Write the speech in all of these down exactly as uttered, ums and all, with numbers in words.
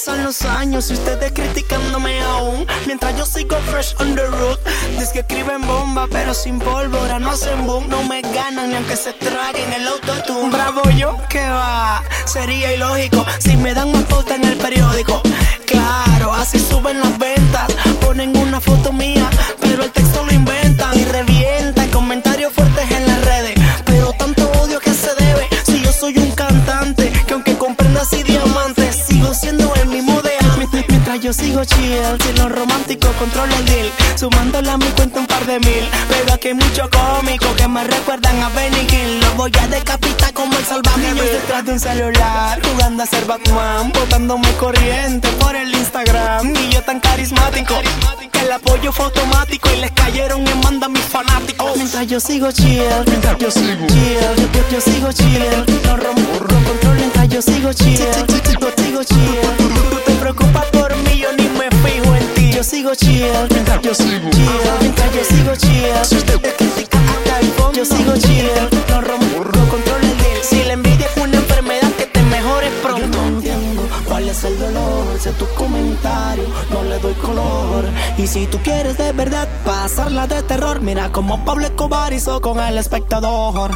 pasan los años y ustedes criticándome aún, mientras yo sigo fresh on the road. Dice que escriben bomba pero sin pólvora, no hacen boom. No me ganan ni aunque se traguen el autotune. Bravo yo, que va, sería ilógico si me dan más pauta en el periódico. Claro, así suben las ventas, ponen una foto mía pero el texto lo inventan y revientan comentarios fuertes en las redes. Pero tanto odio que se debe si yo soy un cantante que aunque comprendas y diamantes sigo siendo el mismo de antes. Mientras yo sigo chill, si lo romántico controla el deal, sumándole a mi cuenta un par de mil. Pero aquí hay muchos cómicos que me recuerdan a Benny Hill. Lo voy a decapitar como el salvaje. Niños detrás de un celular, jugando a ser Batman, botándome corriente por el Instagram. Y yo tan carismático que el apoyo fue automático y les cayeron en manda a mis fanáticos. Mientras yo sigo chill, mientras yo sigo chill, yo, yo, yo sigo chill, no rompo control mientras yo sigo chill, yo sigo chill. Tú te preocupas por mí, yo ni me fijo en ti. Yo sigo chill, mientras yo sigo chill, mientras yo sigo chill. Si usted te critica hasta el fondo, yo sigo chill, no rompo control el deal. Si la envidia es una enfermedad, que te mejores pronto. Yo no entiendo cuál es el dolor, si a tu comentario no le doy color. Y si tú quieres de verdad pasarla de terror, mira como Pablo Escobar hizo con El Espectador.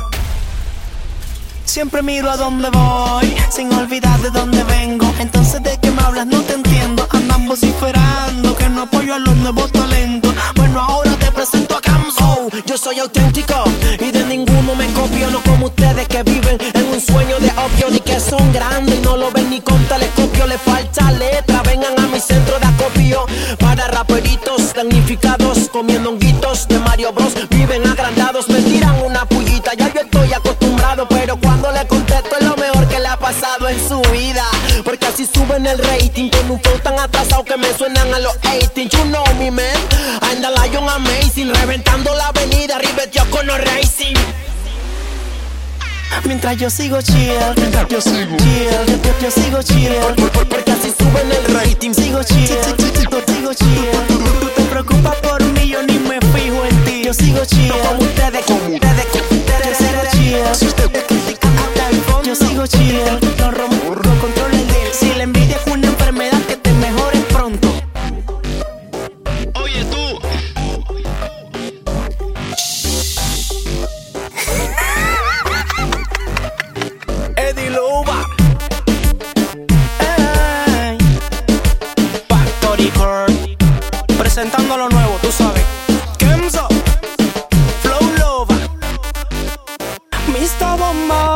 Siempre miro a dónde voy, sin olvidar de dónde vengo. Entonces de qué me hablas no te entiendo. Andan vociferando que no apoyo a los nuevos talentos. Bueno, ahora te presento a Camso. Oh, yo soy auténtico y de ninguno me copio. No como ustedes que viven en un sueño de opio, ni que son grandes y no lo ven ni con telescopio. Le falta letra, vengan a mi centro de acopio. Para raperitos damnificados, comiendo honguitos de Mario Bros. Viven agrandados, me tiran una pullita. Ya yo estoy acostumbrado, pero cuando le contesto es lo mejor que le ha pasado en su vida. Porque así suben el rating con un flow tan atrasado que me suenan a los eighteen. You know me, man, I'm the Lion Amazing, reventando la avenida, ribeteó con los racing. Mientras yo sigo chill, mientras yo sigo chill, yo, yo, yo sigo chill, por, por, porque así suben el rating. Sigo chill, yo sigo chill. Tú te preocupas por mí, yo ni me fijo en ti. Yo sigo chill, no como ustedes, como ustedes, como ustedes. Yo sigo chill, si usted te critica hasta el fondo. Yo sigo chill, no rompo control el deal. Si la envidia es una enfermedad, que te mejores pronto. Oye tú. Eddie Luba, hey. Factory Kurt, presentando lo nuevo, tú sabes. Kemzo, Flow Lova, mister Bomba.